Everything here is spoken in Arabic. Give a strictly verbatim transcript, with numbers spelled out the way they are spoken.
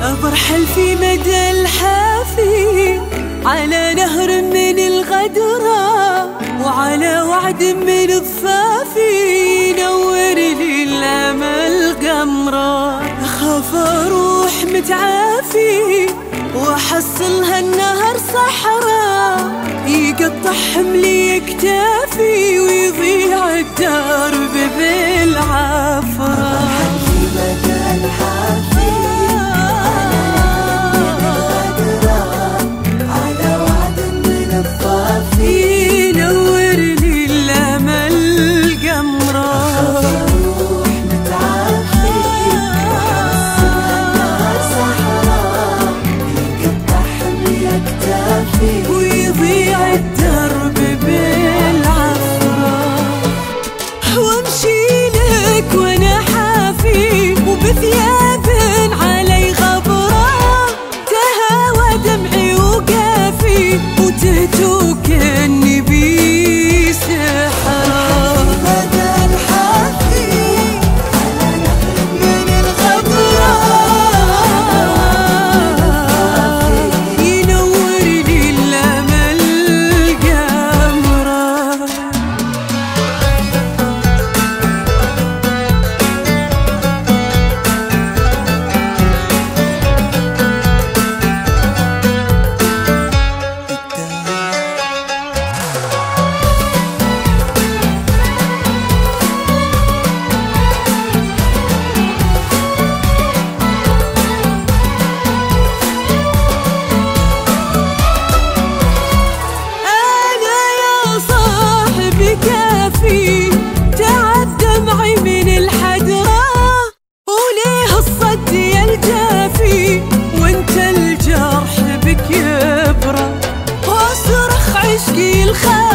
برحل في مدى الحافي على نهر من الغدرة، وعلى وعد من الضفافي ينور لي الأمل قمرة. أخاف أروح متعافي وأحصلها النهر صحراء، يقطع حملي اكتافي ويضيع الدرب بالعفرة. ويضيع الدرب بالعفرة، وامشي لك وانا حافي وبثياب علي غبرة، تهاوى دمعي وقافي وتهتو كأني بي سحرة. تعب دمعي من الحدرة وليه الصد يلتفي وانت الجرح بك يبرى، واصرخ عشقي الخير